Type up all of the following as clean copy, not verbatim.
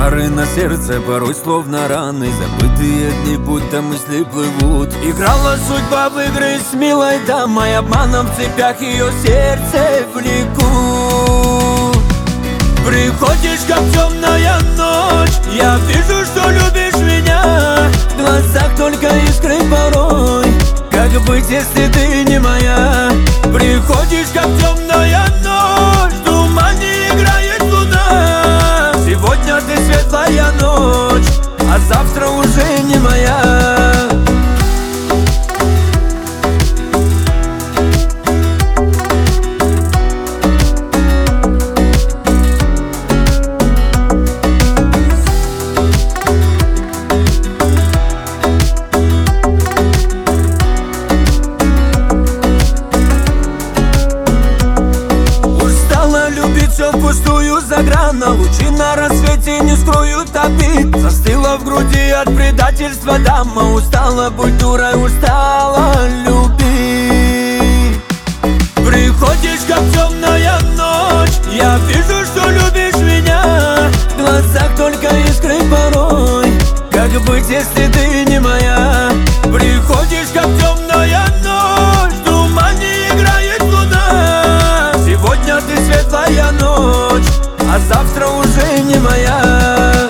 Чары на сердце, порой словно раны, забытые дни, будто мысли плывут. Играла судьба в игры с милой дамой, обманом в цепях ее сердце влеку. Приходишь, как темная ночь, я вижу, что любишь меня. В глазах только искры порой, как быть, если ты не моя? Приходишь, как темная ночь, в тумане играет луна. Сегодня ты светлая ночь, а завтра уже не моя. Все впустую заграна, лучи на рассвете не скроют обид. Застыла в груди от предательства дама, устала быть дурой, устала любить. Приходишь, как темная ночь, я вижу, что любишь меня. В глазах только искры порой, как быть, если ты не моя? Приходишь, как темная ночь, в тумане играет луна. Сегодня ты светлая ночь, а завтра уже не моя.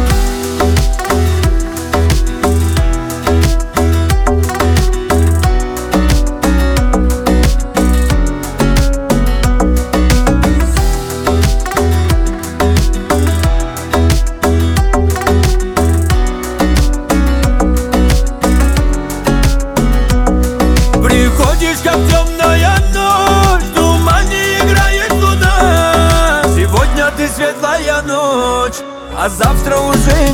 Приходишь, как темная ночь, в тумане играет луна. Сегодня ты светлая ночь, а завтра уже